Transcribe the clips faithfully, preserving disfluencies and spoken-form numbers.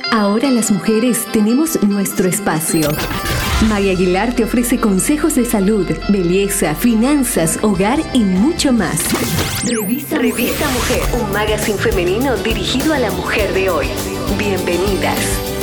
Ahora las mujeres tenemos nuestro espacio. María Aguilar te ofrece consejos de salud, belleza, finanzas, hogar y mucho más. Revista, Revista Mujer, un magazine femenino dirigido a la mujer de hoy. Bienvenidas.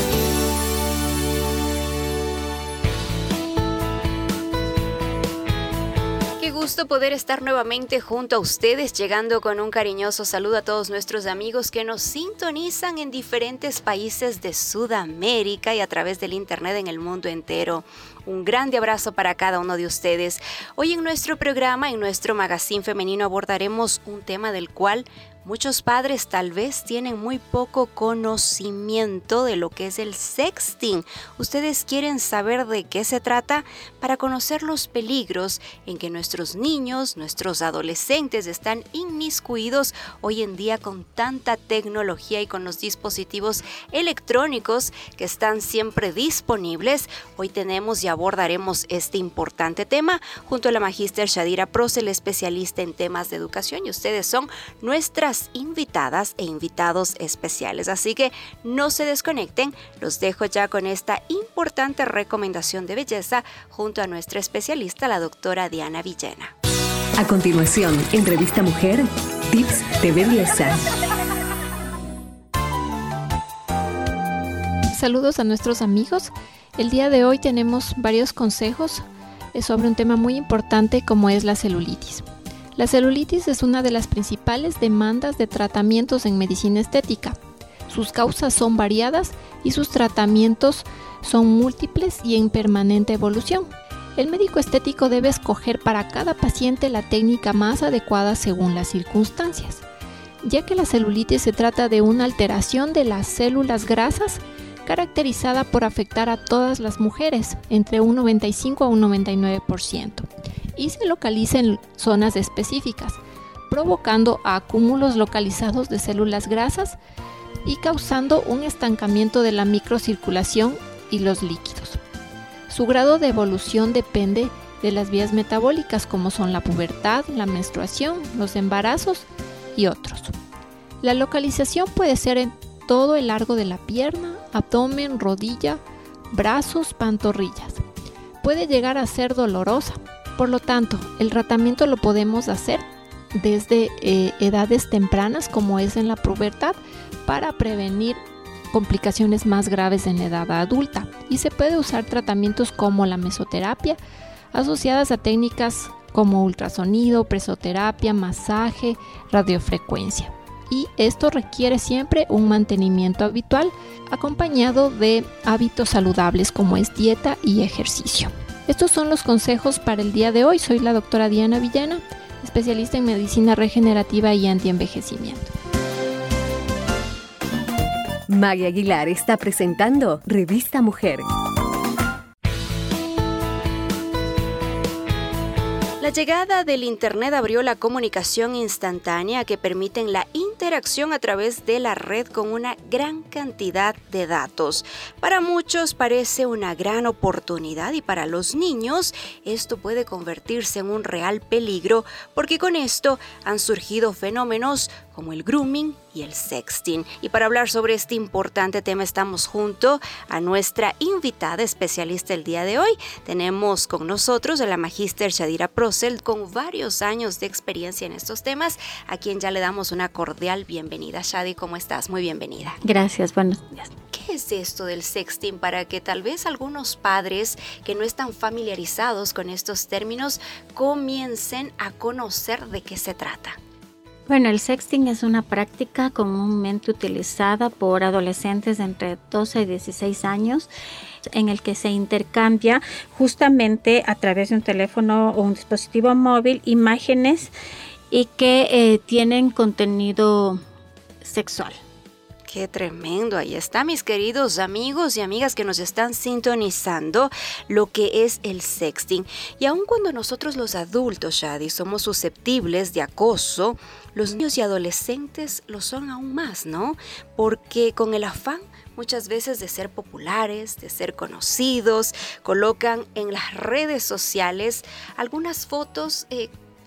Qué gusto poder estar nuevamente junto a ustedes, llegando con un cariñoso saludo a todos nuestros amigos que nos sintonizan en diferentes países de Sudamérica y a través del internet en el mundo entero. Un grande abrazo para cada uno de ustedes. Hoy en nuestro programa, en nuestro magazine femenino, abordaremos un tema del cual muchos padres tal vez tienen muy poco conocimiento de lo que es el sexting. ¿Ustedes quieren saber de qué se trata? Para conocer los peligros en que nuestros niños, nuestros adolescentes están inmiscuidos hoy en día con tanta tecnología y con los dispositivos electrónicos que están siempre disponibles. Hoy tenemos y abordaremos este importante tema junto a la magíster Shadira Procel, especialista en temas de educación, y ustedes son nuestras invitadas e invitados especiales, así que no se desconecten. Los dejo ya con esta importante recomendación de belleza junto a nuestra especialista, la doctora Diana Villena. A continuación, en Revista Mujer, tips de belleza. Saludos a nuestros amigos. El día de hoy tenemos varios consejos sobre un tema muy importante como es la celulitis. La celulitis es una de las principales demandas de tratamientos en medicina estética. Sus causas son variadas y sus tratamientos son múltiples y en permanente evolución. El médico estético debe escoger para cada paciente la técnica más adecuada según las circunstancias, ya que la celulitis se trata de una alteración de las células grasas caracterizada por afectar a todas las mujeres, entre un noventa y cinco a un noventa y nueve por ciento. Y se localiza en zonas específicas, provocando acúmulos localizados de células grasas y causando un estancamiento de la microcirculación y los líquidos. Su grado de evolución depende de las vías metabólicas como son la pubertad, la menstruación, los embarazos y otros. La localización puede ser en todo el largo de la pierna, abdomen, rodilla, brazos, pantorrillas. Puede llegar a ser dolorosa. Por lo tanto, el tratamiento lo podemos hacer desde eh, edades tempranas, como es en la pubertad, para prevenir complicaciones más graves en edad adulta. Y se puede usar tratamientos como la mesoterapia, asociadas a técnicas como ultrasonido, presoterapia, masaje, radiofrecuencia. Y esto requiere siempre un mantenimiento habitual, acompañado de hábitos saludables como es dieta y ejercicio. Estos son los consejos para el día de hoy. Soy la doctora Diana Villena, especialista en medicina regenerativa y antienvejecimiento. María Aguilar está presentando Revista Mujer. La llegada del Internet abrió la comunicación instantánea que permite la interacción a través de la red con una gran cantidad de datos. Para muchos parece una gran oportunidad y para los niños esto puede convertirse en un real peligro porque con esto han surgido fenómenos como el grooming y el sexting. Y para hablar sobre este importante tema estamos junto a nuestra invitada especialista el día de hoy. Tenemos con nosotros a la magíster Shadira Procel con varios años de experiencia en estos temas, a quien ya le damos una cordial bienvenida. Shadi, ¿cómo estás? Muy bienvenida. Gracias, buenos días. ¿Qué es esto del sexting para que tal vez algunos padres que no están familiarizados con estos términos comiencen a conocer de qué se trata? Bueno, el sexting es una práctica comúnmente utilizada por adolescentes de entre doce y dieciséis años en el que se intercambia justamente a través de un teléfono o un dispositivo móvil imágenes y que eh, tienen contenido sexual. Qué tremendo, ahí está, mis queridos amigos y amigas que nos están sintonizando lo que es el sexting. Y aun cuando nosotros los adultos, Shadi, somos susceptibles de acoso, los niños y adolescentes lo son aún más, ¿no? Porque con el afán muchas veces de ser populares, de ser conocidos, colocan en las redes sociales algunas fotos eh,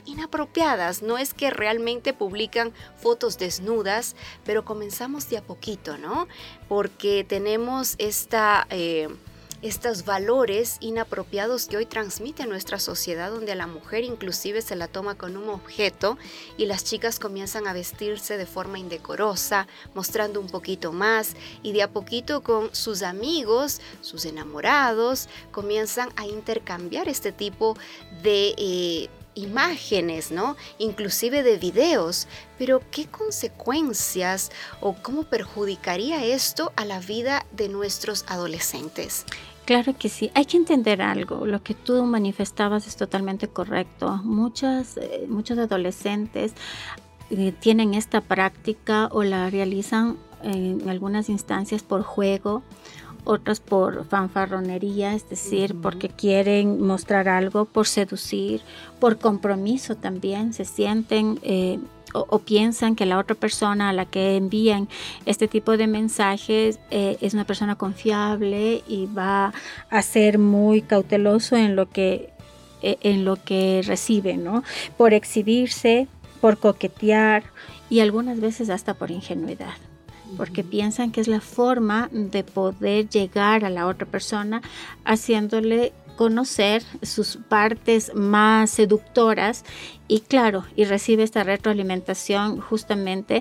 inapropiadas. No es que realmente publican fotos desnudas, pero comenzamos de a poquito, ¿no? Porque tenemos esta... Eh, estos valores inapropiados que hoy transmite nuestra sociedad, donde a la mujer inclusive se la toma con un objeto y las chicas comienzan a vestirse de forma indecorosa, mostrando un poquito más, y de a poquito con sus amigos, sus enamorados, comienzan a intercambiar este tipo de eh, imágenes, ¿no? Inclusive de videos. Pero ¿qué consecuencias o cómo perjudicaría esto a la vida de nuestros adolescentes? Claro que sí, hay que entender algo, lo que tú manifestabas es totalmente correcto. Muchas, eh, muchos adolescentes eh, tienen esta práctica o la realizan en algunas instancias por juego, otras por fanfarronería, es decir, uh-huh. porque quieren mostrar algo, por seducir, por compromiso también, se sienten... Eh, O, o piensan que la otra persona a la que envían este tipo de mensajes eh, es una persona confiable y va a ser muy cauteloso en lo que, eh, en lo que recibe, ¿no? Por exhibirse, por coquetear y algunas veces hasta por ingenuidad, porque piensan que es la forma de poder llegar a la otra persona haciéndole conocer sus partes más seductoras y claro, y recibe esta retroalimentación justamente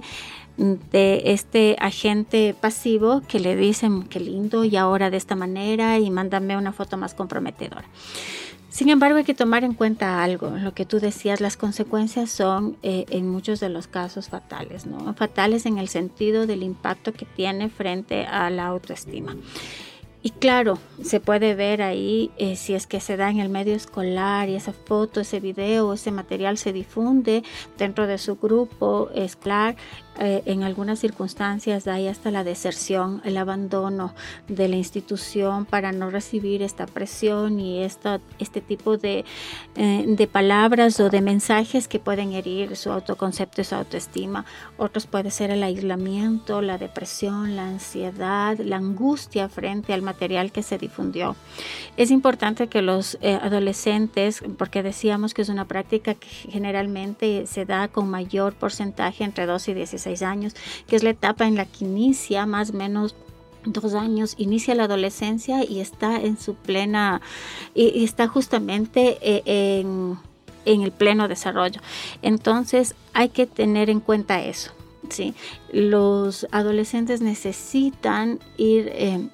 de este agente pasivo que le dicen qué lindo y ahora de esta manera y mándame una foto más comprometedora. Sin embargo, hay que tomar en cuenta algo, lo que tú decías, las consecuencias son eh, en muchos de los casos fatales, ¿no? Fatales en el sentido del impacto que tiene frente a la autoestima. Y claro, se puede ver ahí eh, si es que se da en el medio escolar y esa foto, ese video, ese material se difunde dentro de su grupo escolar. Eh, en algunas circunstancias hay hasta la deserción, el abandono de la institución para no recibir esta presión y esta, este tipo de, eh, de palabras o de mensajes que pueden herir su autoconcepto y su autoestima. Otros puede ser el aislamiento, la depresión, la ansiedad, la angustia frente al material que se difundió. Es importante que los eh, adolescentes, porque decíamos que es una práctica que generalmente se da con mayor porcentaje entre doce y dieciséis años, que es la etapa en la que inicia más o menos dos años, inicia la adolescencia y está en su plena, y está justamente eh, en, en el pleno desarrollo. Entonces hay que tener en cuenta eso, ¿sí? Los adolescentes necesitan ir eh,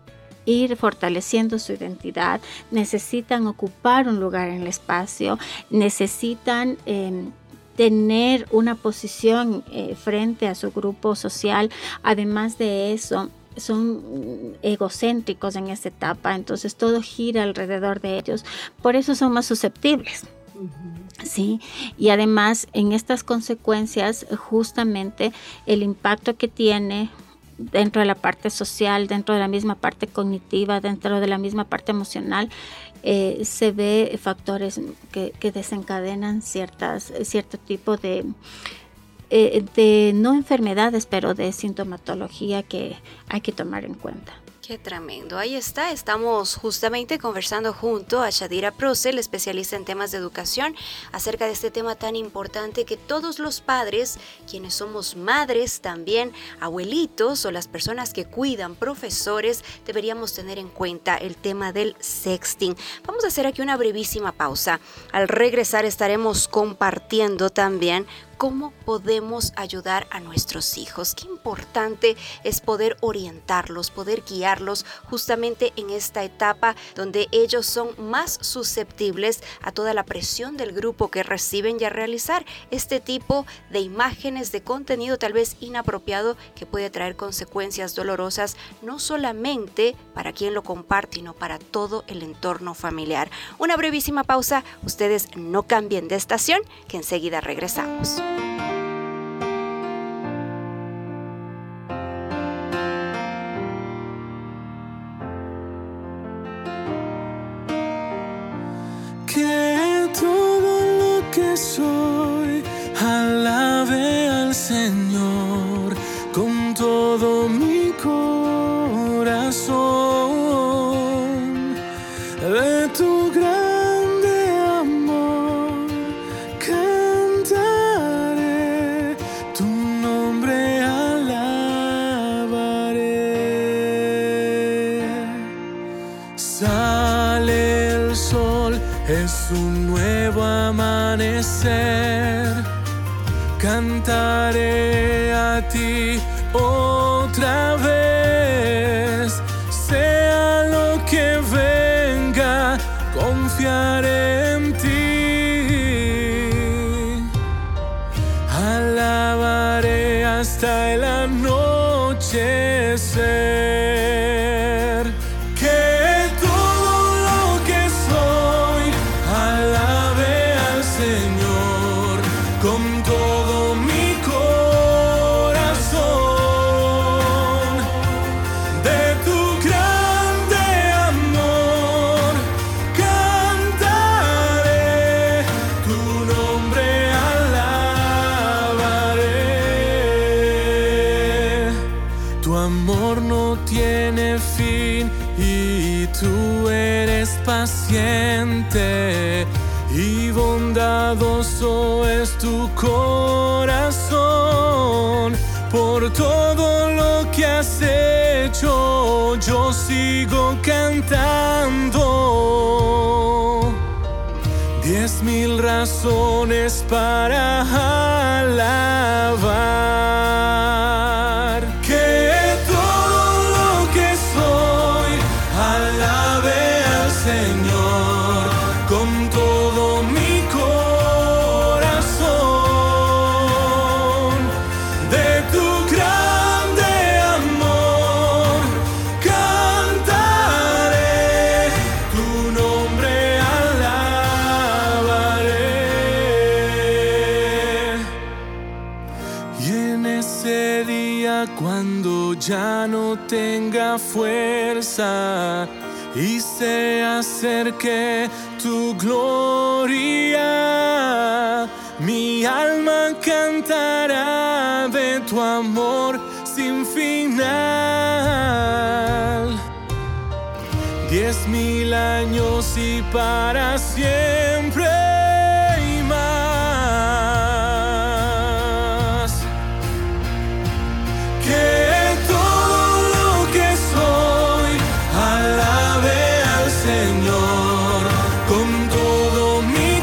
ir fortaleciendo su identidad, necesitan ocupar un lugar en el espacio, necesitan eh, tener una posición eh, frente a su grupo social. Además de eso, son egocéntricos en esta etapa, entonces todo gira alrededor de ellos, por eso son más susceptibles. Uh-huh. Sí, y además en estas consecuencias justamente el impacto que tiene dentro de la parte social, dentro de la misma parte cognitiva, dentro de la misma parte emocional, eh, se ve factores que, que desencadenan ciertas, cierto tipo de, eh, de, no enfermedades, pero de sintomatología que hay que tomar en cuenta. Qué tremendo. Ahí está. Estamos justamente conversando junto a Shadira Procel, especialista en temas de educación, acerca de este tema tan importante que todos los padres, quienes somos madres también, abuelitos o las personas que cuidan, profesores, deberíamos tener en cuenta el tema del sexting. Vamos a hacer aquí una brevísima pausa. Al regresar estaremos compartiendo también cómo podemos ayudar a nuestros hijos. Qué importante es poder orientarlos, poder guiarlos justamente en esta etapa donde ellos son más susceptibles a toda la presión del grupo que reciben y a realizar este tipo de imágenes, de contenido tal vez inapropiado que puede traer consecuencias dolorosas no solamente para quien lo comparte, sino para todo el entorno familiar. Una brevísima pausa, ustedes no cambien de estación, que enseguida regresamos. Que todo lo que soy alabe al Señor con todo mi corazón, de tu grande amor que Sale el sol, es un nuevo amanecer. Cantaré a ti otra vez. Sea lo que venga, confiaré en ti. Alabaré hasta el anochecer. Que todo lo que soy alabe al Señor con todo mi corazón. De tu grande amor cantaré, tu nombre alabaré. Tu amor no tiene fin y tú eres paciente y bondadoso es tu corazón. Por todo lo que has hecho, yo sigo cantando. Diez mil razones para alabar. Que todo lo que soy alabe al Señor con todo mi corazón. De tu grande amor cantaré, tu nombre alabaré. Y en ese día cuando ya no tenga fuerza y se acerque tu gloria, mi alma cantará de tu amor sin final. Diez mil años y para siempre y más. Que todo lo que soy alabe al Señor con todo mi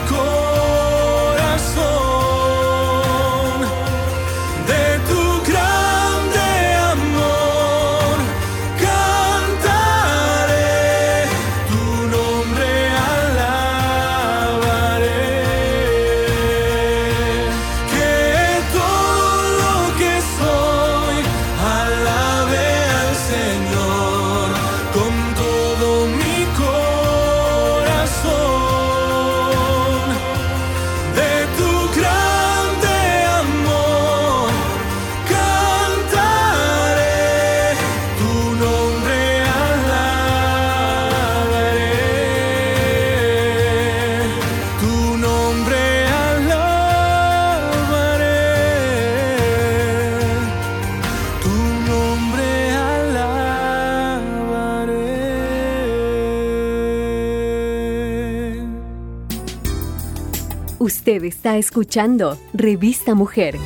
corazón. De tu grande amor cantaré, tu nombre alabaré. Que todo lo que soy alabe al Señor con todo mi corazón. De tu grande amor cantaré, tu nombre alabaré. Tu nombre alabaré. Tu nombre alabaré. Usted está escuchando Revista Mujer.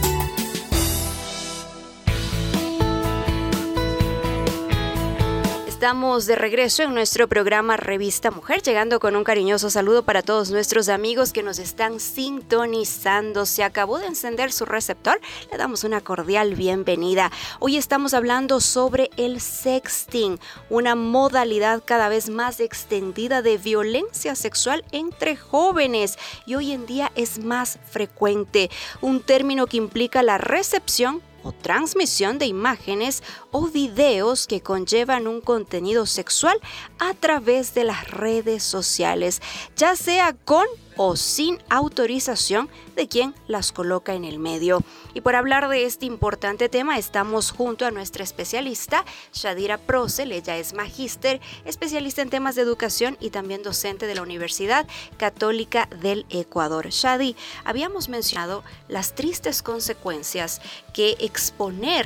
Estamos de regreso en nuestro programa Revista Mujer, llegando con un cariñoso saludo para todos nuestros amigos que nos están sintonizando. Se acabó de encender su receptor, le damos una cordial bienvenida. Hoy estamos hablando sobre el sexting, una modalidad cada vez más extendida de violencia sexual entre jóvenes y hoy en día es más frecuente, un término que implica la recepción o transmisión de imágenes o videos que conllevan un contenido sexual a través de las redes sociales, ya sea con o sin autorización de quien las coloca en el medio. Y por hablar de este importante tema estamos junto a nuestra especialista Shadira Procel. Ella es magíster, especialista en temas de educación y también docente de la Universidad Católica del Ecuador. Shadi, habíamos mencionado las tristes consecuencias que exponer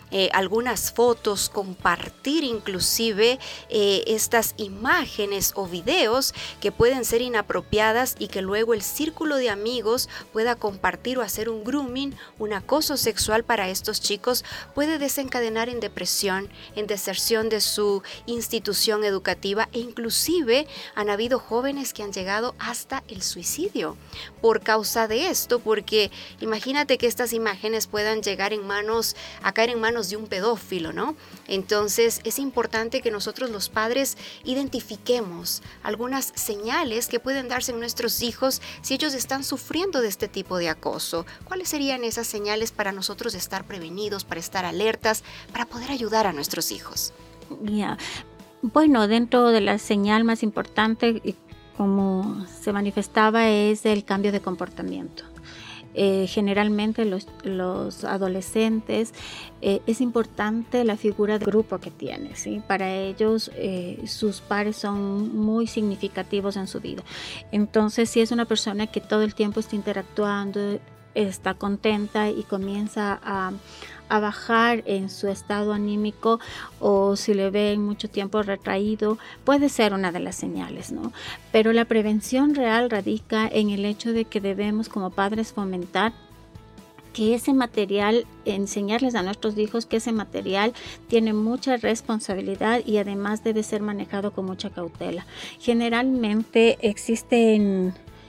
eh, algunas fotos, compartir inclusive eh, estas imágenes o videos que pueden ser inapropiadas y que luego el círculo de amigos pueda compartir o hacer un grooming, un acoso sexual para estos chicos, puede desencadenar en depresión, en deserción de su institución educativa, e inclusive han habido jóvenes que han llegado hasta el suicidio por causa de esto, porque imagínate que estas imágenes puedan llegar en manos, a caer en manos de un pedófilo, ¿no? Entonces es importante que nosotros los padres identifiquemos algunas señales que pueden darse en nuestros hijos si ellos están sufriendo de este tipo de acoso. ¿Cuáles serían esas señales para nosotros estar prevenidos, para estar alertas, para poder ayudar a nuestros hijos? Yeah. Bueno, dentro de la señal más importante, como se manifestaba, es el cambio de comportamiento. Eh, generalmente los, los adolescentes, eh, es importante la figura de grupo que tiene, ¿sí? Para ellos eh, sus pares son muy significativos en su vida. Entonces, si es una persona que todo el tiempo está interactuando, está contenta y comienza a, a bajar en su estado anímico, o si le ven mucho tiempo retraído, puede ser una de las señales, ¿no? Pero la prevención real radica en el hecho de que debemos como padres fomentar que ese material, enseñarles a nuestros hijos que ese material tiene mucha responsabilidad y además debe ser manejado con mucha cautela. Generalmente existen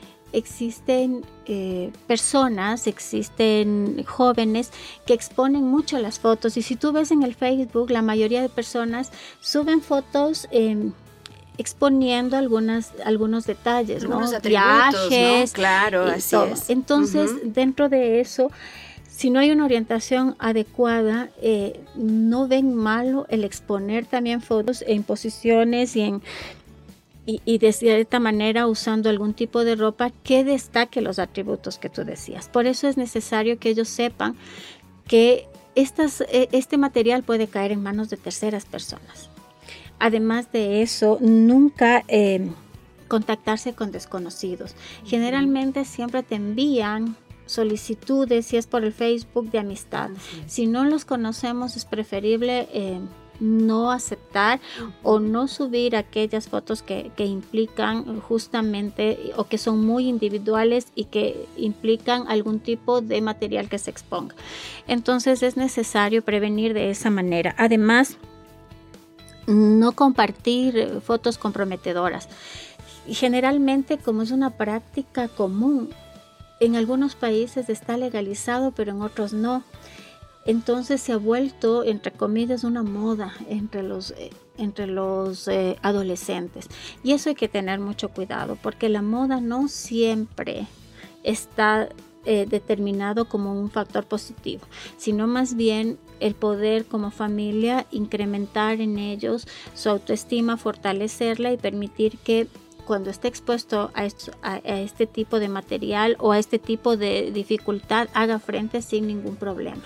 Existen eh, personas, existen jóvenes que exponen mucho las fotos, y si tú ves en el Facebook, la mayoría de personas suben fotos eh, exponiendo algunas, algunos detalles, algunos ¿no? atributos, Viajes, ¿no? Claro, así todo. es. Entonces, Uh-huh. dentro de eso, si no hay una orientación adecuada, eh, no ven malo el exponer también fotos en posiciones y en Y, y de cierta manera usando algún tipo de ropa que destaque los atributos que tú decías. Por eso es necesario que ellos sepan que estas, este material puede caer en manos de terceras personas. Además de eso, nunca eh, contactarse con desconocidos. Generalmente siempre te envían solicitudes, si es por el Facebook, de amistad. Si no los conocemos, es preferible Eh, no aceptar o no subir aquellas fotos que, que implican justamente o que son muy individuales y que implican algún tipo de material que se exponga. Entonces es necesario prevenir de esa manera. Además, no compartir fotos comprometedoras. Generalmente, como es una práctica común, en algunos países está legalizado, pero en otros no. Entonces se ha vuelto, entre comillas, una moda entre los, eh, entre los eh, adolescentes. Y eso hay que tener mucho cuidado, porque la moda no siempre está eh, determinado como un factor positivo, sino más bien el poder como familia incrementar en ellos su autoestima, fortalecerla y permitir que cuando esté expuesto a, esto, a, a este tipo de material o a este tipo de dificultad, haga frente sin ningún problema.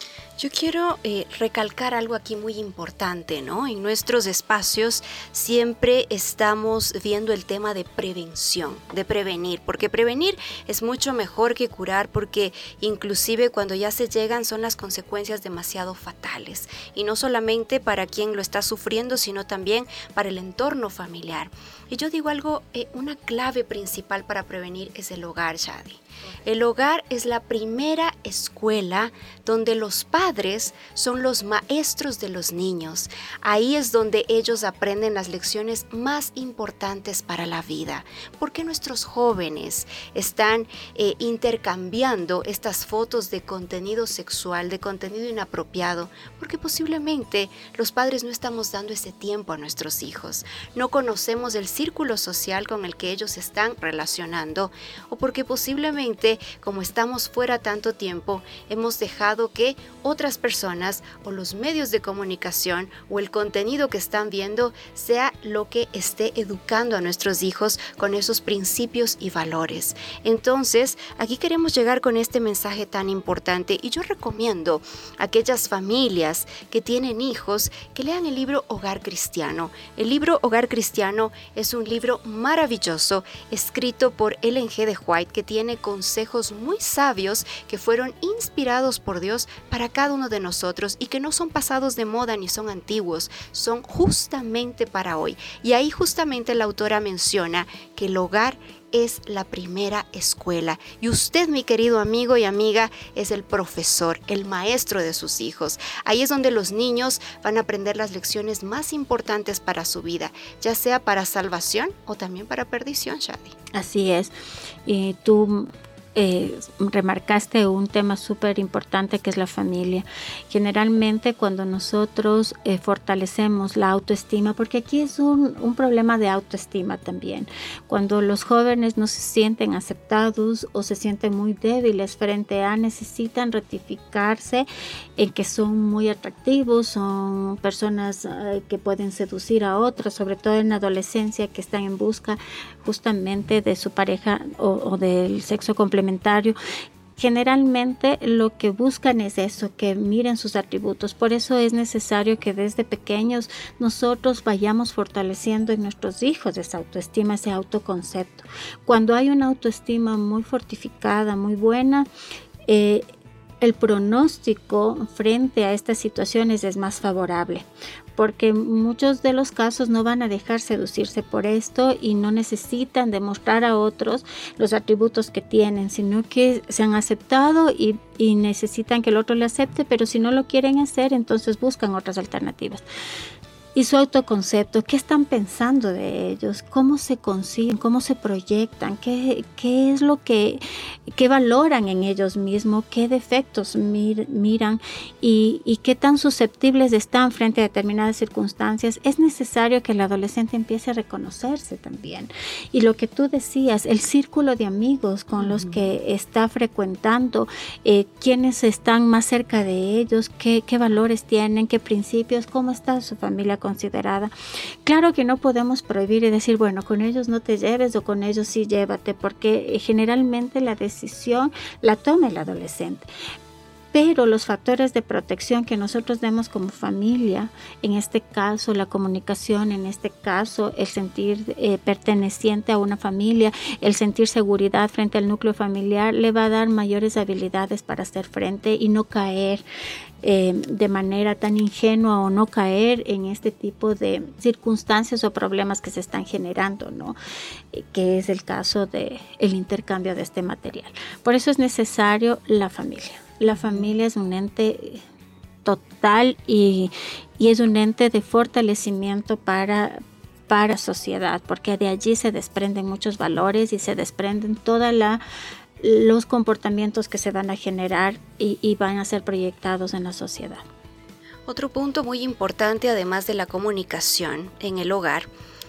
Yo quiero eh, recalcar algo aquí muy importante, ¿no? En nuestros espacios siempre estamos viendo el tema de prevención, de prevenir, porque prevenir es mucho mejor que curar, porque inclusive cuando ya se llegan son las consecuencias demasiado fatales, y no solamente para quien lo está sufriendo, sino también para el entorno familiar. Y yo digo algo, eh, una clave principal para prevenir es el hogar, Shadi. El hogar es la primera escuela donde los padres son los maestros de los niños. Ahí es donde ellos aprenden las lecciones más importantes para la vida. ¿Por qué nuestros jóvenes están eh, intercambiando estas fotos de contenido sexual, de contenido inapropiado? Porque posiblemente los padres no estamos dando ese tiempo a nuestros hijos. No conocemos el círculo social con el que ellos se están relacionando, o porque posiblemente, como estamos fuera tanto tiempo, hemos dejado que otras personas o los medios de comunicación o el contenido que están viendo sea lo que esté educando a nuestros hijos con esos principios y valores. Entonces, aquí queremos llegar con este mensaje tan importante, y yo recomiendo a aquellas familias que tienen hijos que lean el libro Hogar Cristiano. El libro Hogar Cristiano es un libro maravilloso escrito por Ellen G. de White, que tiene con consejos muy sabios que fueron inspirados por Dios para cada uno de nosotros y que no son pasados de moda ni son antiguos, son justamente para hoy. Y ahí justamente la autora menciona que el hogar es la primera escuela y usted, mi querido amigo y amiga, es el profesor, el maestro de sus hijos. Ahí es donde los niños van a aprender las lecciones más importantes para su vida, ya sea para salvación o también para perdición, Shadi. Así es. Y tú Eh, remarcaste un tema súper importante que es la familia. Generalmente cuando nosotros eh, fortalecemos la autoestima, porque aquí es un, un problema de autoestima también, cuando los jóvenes no se sienten aceptados o se sienten muy débiles frente a, necesitan rectificarse en que son muy atractivos, son personas eh, que pueden seducir a otros, sobre todo en la adolescencia, que están en busca justamente de su pareja o, o del sexo complementario. Generalmente lo que buscan es eso, que miren sus atributos. Por eso es necesario que desde pequeños nosotros vayamos fortaleciendo en nuestros hijos esa autoestima, ese autoconcepto. Cuando hay una autoestima muy fortificada, muy buena, eh, el pronóstico frente a estas situaciones es más favorable, porque muchos de los casos no van a dejar seducirse por esto y no necesitan demostrar a otros los atributos que tienen, sino que se han aceptado y, y necesitan que el otro le acepte, pero si no lo quieren hacer, entonces buscan otras alternativas. Y su autoconcepto, ¿qué están pensando de ellos? ¿Cómo se conciben? ¿Cómo se proyectan? ¿Qué, qué es lo que, que valoran en ellos mismos? ¿Qué defectos mir, miran? Y, ¿Y qué tan susceptibles están frente a determinadas circunstancias? Es necesario que el adolescente empiece a reconocerse también. Y lo que tú decías, el círculo de amigos con uh-huh. los que está frecuentando, eh, quiénes están más cerca de ellos, qué, qué valores tienen, qué principios, cómo está su familia considerada. Claro que no podemos prohibir y decir, bueno, con ellos no te lleves o con ellos sí llévate, porque generalmente la decisión la toma el adolescente. Pero los factores de protección que nosotros demos como familia, en este caso la comunicación, en este caso el sentir eh, perteneciente a una familia, el sentir seguridad frente al núcleo familiar, le va a dar mayores habilidades para hacer frente y no caer eh, de manera tan ingenua o no caer en este tipo de circunstancias o problemas que se están generando, ¿no? Eh, que es el caso del intercambio de este material. Por eso es necesario la familia. La familia es un ente total y, y es un ente de fortalecimiento para, para la sociedad, porque de allí se desprenden muchos valores y se desprenden todos los comportamientos que se van a generar y, y van a ser proyectados en la sociedad. Otro punto muy importante, además de la comunicación en el hogar,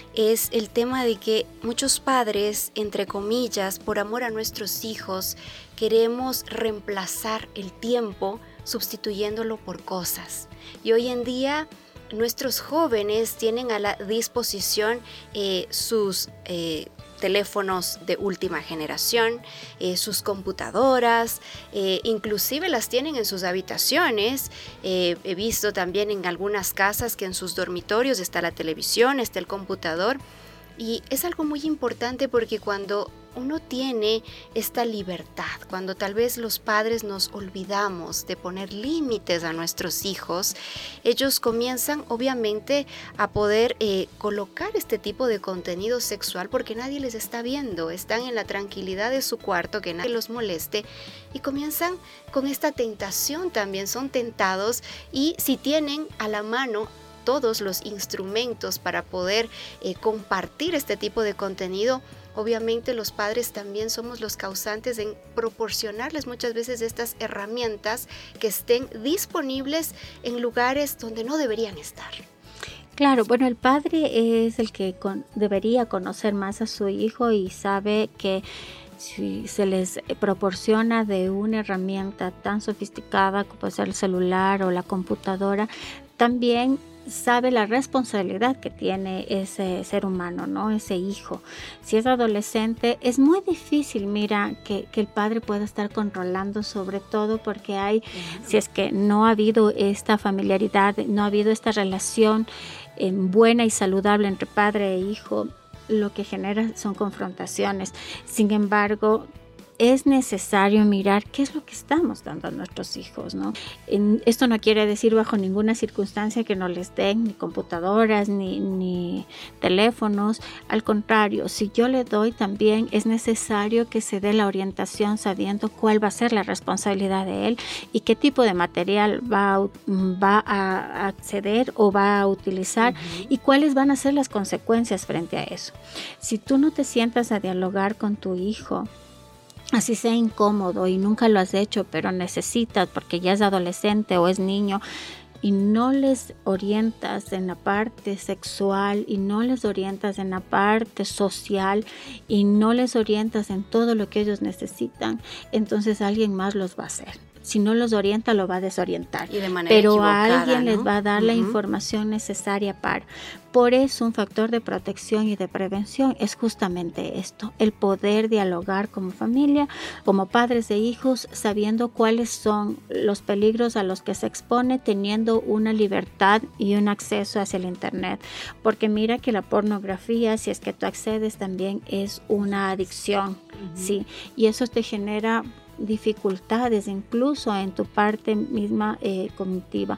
es el tema de que muchos padres, entre comillas, por amor a nuestros hijos, queremos reemplazar el tiempo sustituyéndolo por cosas. Y hoy en día nuestros jóvenes tienen a la disposición eh, sus eh, teléfonos de última generación, eh, sus computadoras, eh, inclusive las tienen en sus habitaciones. Eh, he visto también en algunas casas que en sus dormitorios está la televisión, está el computador. Y es algo muy importante porque cuando uno tiene esta libertad, cuando tal vez los padres nos olvidamos de poner límites a nuestros hijos, ellos comienzan obviamente a poder eh, colocar este tipo de contenido sexual porque nadie les está viendo, están en la tranquilidad de su cuarto, que nadie los moleste, y comienzan con esta tentación también, son tentados, y si tienen a la mano todos los instrumentos para poder eh, compartir este tipo de contenido, obviamente los padres también somos los causantes en proporcionarles muchas veces estas herramientas que estén disponibles en lugares donde no deberían estar. Claro, bueno, el padre es el que con, debería conocer más a su hijo y sabe que si se les proporciona de una herramienta tan sofisticada como puede ser el celular o la computadora, también sabe la responsabilidad que tiene ese ser humano, ¿no? Ese hijo. Si es adolescente, es muy difícil, mira, que, que el padre pueda estar controlando, sobre todo porque hay, uh-huh. si es que no ha habido esta familiaridad, no ha habido esta relación eh, buena y saludable entre padre e hijo, lo que genera son confrontaciones. Sin embargo, es necesario mirar qué es lo que estamos dando a nuestros hijos, ¿no? En, esto no quiere decir bajo ninguna circunstancia que no les den ni computadoras ni, ni teléfonos. Al contrario, si yo le doy, también es necesario que se dé la orientación sabiendo cuál va a ser la responsabilidad de él y qué tipo de material va a, va a acceder o va a utilizar uh-huh. y cuáles van a ser las consecuencias frente a eso. Si tú no te sientas a dialogar con tu hijo, así sea incómodo y nunca lo has hecho, pero necesitas porque ya es adolescente o es niño, y no les orientas en la parte sexual y no les orientas en la parte social y no les orientas en todo lo que ellos necesitan, entonces alguien más los va a hacer. Si no los orienta, lo va a desorientar. Y de manera Pero a alguien ¿no? les va a dar uh-huh. la información necesaria para. Por eso un factor de protección y de prevención es justamente esto, el poder dialogar como familia, como padres e hijos, sabiendo cuáles son los peligros a los que se expone, teniendo una libertad y un acceso hacia el internet. Porque mira que la pornografía, si es que tú accedes, también es una adicción, uh-huh. ¿sí? Y eso te genera dificultades incluso en tu parte misma eh, cognitiva.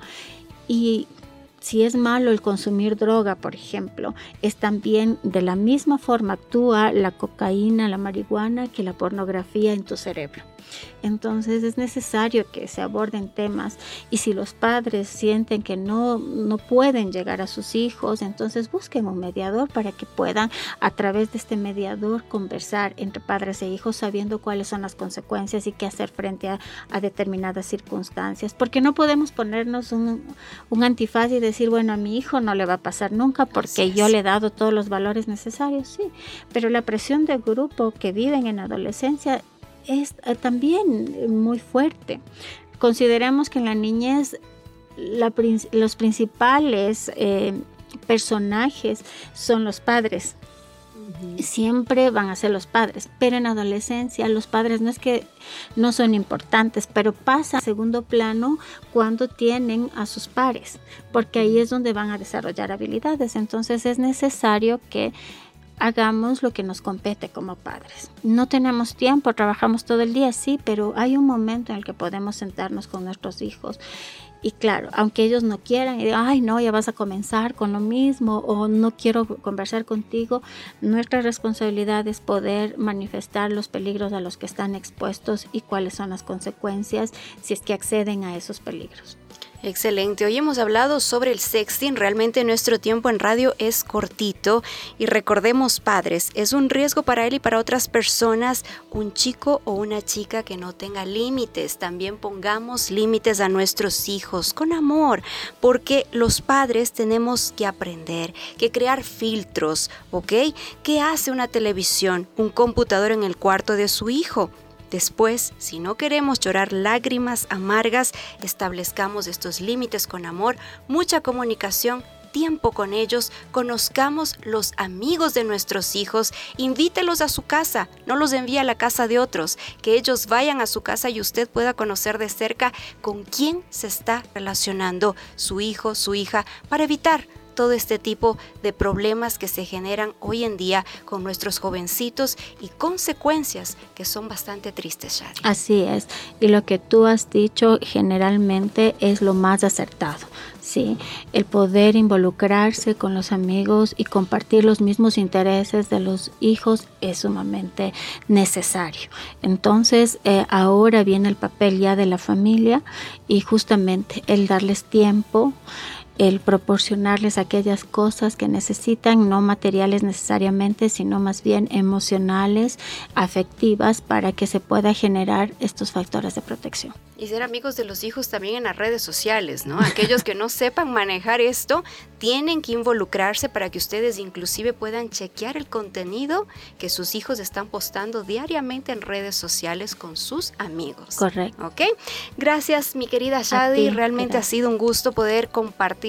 Y si es malo el consumir droga, por ejemplo, es también de la misma forma actúa la cocaína, la marihuana, que la pornografía en tu cerebro. Entonces es necesario que se aborden temas, y si los padres sienten que no, no pueden llegar a sus hijos, entonces busquen un mediador para que puedan a través de este mediador conversar entre padres e hijos sabiendo cuáles son las consecuencias y qué hacer frente a, a determinadas circunstancias, porque no podemos ponernos un, un antifaz y decir, bueno, a mi hijo no le va a pasar nunca porque yo le he dado todos los valores necesarios, sí, pero la presión del grupo que viven en adolescencia es eh, también muy fuerte. Consideremos que en la niñez la, los principales eh, personajes son los padres. Uh-huh. Siempre van a ser los padres, pero en adolescencia los padres no es que no son importantes, pero pasan a segundo plano cuando tienen a sus pares, porque ahí es donde van a desarrollar habilidades. Entonces es necesario que hagamos lo que nos compete como padres. No tenemos tiempo, trabajamos todo el día, sí, pero hay un momento en el que podemos sentarnos con nuestros hijos. Y claro, aunque ellos no quieran y digan, ay no, ya vas a comenzar con lo mismo o no quiero conversar contigo, nuestra responsabilidad es poder manifestar los peligros a los que están expuestos y cuáles son las consecuencias si es que acceden a esos peligros. Excelente. Hoy hemos hablado sobre el sexting. Realmente nuestro tiempo en radio es cortito y recordemos, padres, es un riesgo para él y para otras personas un chico o una chica que no tenga límites. También pongamos límites a nuestros hijos con amor, porque los padres tenemos que aprender, que crear filtros, ¿ok? ¿Qué hace una televisión, un computador en el cuarto de su hijo? Después, si no queremos llorar lágrimas amargas, establezcamos estos límites con amor, mucha comunicación, tiempo con ellos, conozcamos los amigos de nuestros hijos, invítelos a su casa, no los envíe a la casa de otros, que ellos vayan a su casa y usted pueda conocer de cerca con quién se está relacionando su hijo, su hija, para evitar todo este tipo de problemas que se generan hoy en día con nuestros jovencitos y consecuencias que son bastante tristes, Shadi. Así es, y lo que tú has dicho generalmente es lo más acertado, ¿sí? El poder involucrarse con los amigos y compartir los mismos intereses de los hijos es sumamente necesario. Entonces, eh, ahora viene el papel ya de la familia y justamente el darles tiempo, el proporcionarles aquellas cosas que necesitan, no materiales necesariamente, sino más bien emocionales, afectivas, para que se pueda generar estos factores de protección. Y ser amigos de los hijos también en las redes sociales, ¿no? Aquellos que no sepan manejar esto, tienen que involucrarse para que ustedes inclusive puedan chequear el contenido que sus hijos están postando diariamente en redes sociales con sus amigos. Correcto. ¿Ok? Gracias, mi querida Shadi. Realmente gracias. Ha sido un gusto poder compartir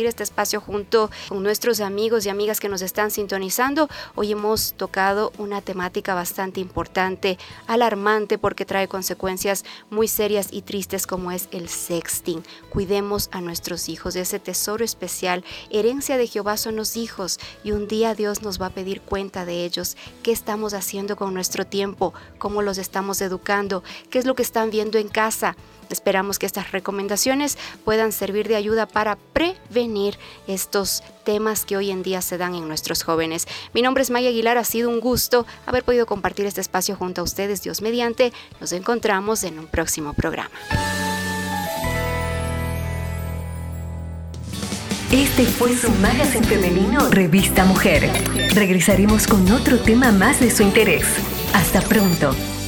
compartir este espacio junto con nuestros amigos y amigas que nos están sintonizando. Hoy hemos tocado una temática bastante importante, alarmante, porque trae consecuencias muy serias y tristes, como es el sexting. Cuidemos a nuestros hijos, ese tesoro especial, herencia de Jehová son los hijos, y un día Dios nos va a pedir cuenta de ellos. ¿Qué estamos haciendo con nuestro tiempo? ¿Cómo los estamos educando? ¿Qué es lo que están viendo en casa? Esperamos que estas recomendaciones puedan servir de ayuda para prevenir estos temas que hoy en día se dan en nuestros jóvenes. Mi nombre es Maya Aguilar, ha sido un gusto haber podido compartir este espacio junto a ustedes. Dios mediante, nos encontramos en un próximo programa. Este fue su magazine femenino Revista Mujer. Regresaremos con otro tema más de su interés. Hasta pronto.